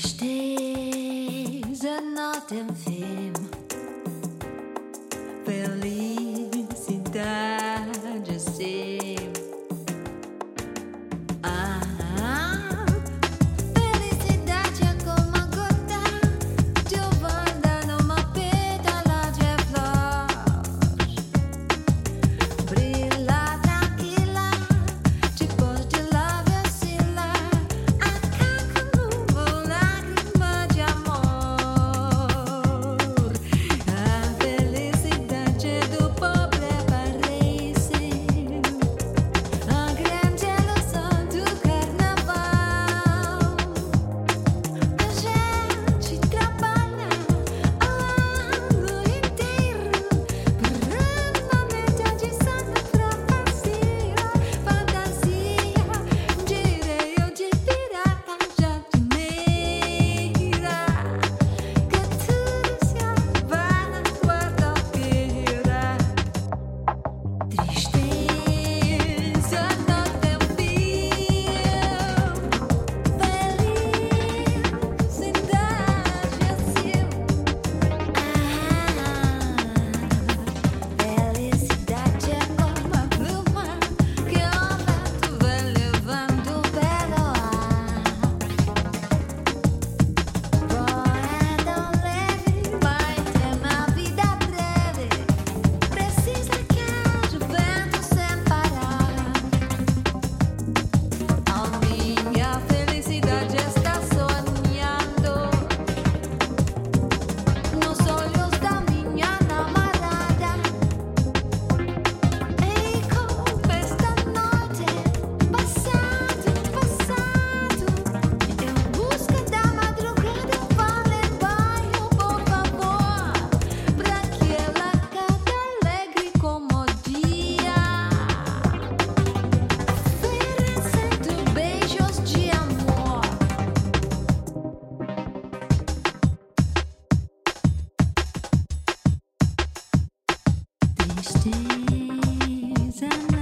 Tristeza não tem fim, felicidade sim. Felicidade é como a gota de lavanda numa pétala de flor. Brilha tranquila, depois de lá vacilar. Acaba como lágrima de amor. A felicidade do pobre parece a grande ilusão do carnaval. A gente trabalha o ano inteiro para uma metade sana pra fazer fantasia. Direi eu de pirata jardineira, que tudo se vai na quarta-feira. Tristeza não tem fim, felicidade assim. Felicidade é como a pluma que o vento vai levando pelo ar. Poeta leve, vai ter uma vida breve. Precisa que haja vento sem parar. A minha felicidade está sonhando nos olhos da minha namorada. E como esta noite passado, em busca da madrugada, fale baixo, por favor, pra que ela cante alegre como o dia, oferecendo beijos de amor. Tristeza